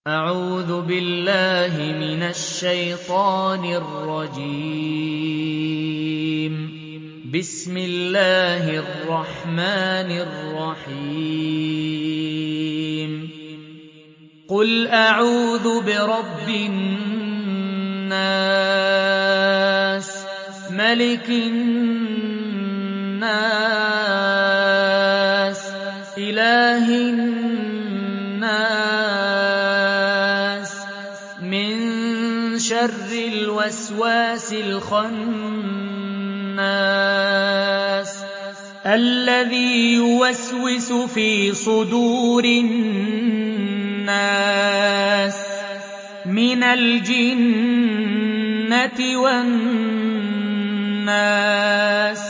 أعوذ بالله من الشيطان الرجيم. بسم الله الرحمن الرحيم. قل أعوذ برب الناس ملك الناس إله الناس من شر الوسواس الخناس الذي يوسوس في صدور الناس من الجنة والناس.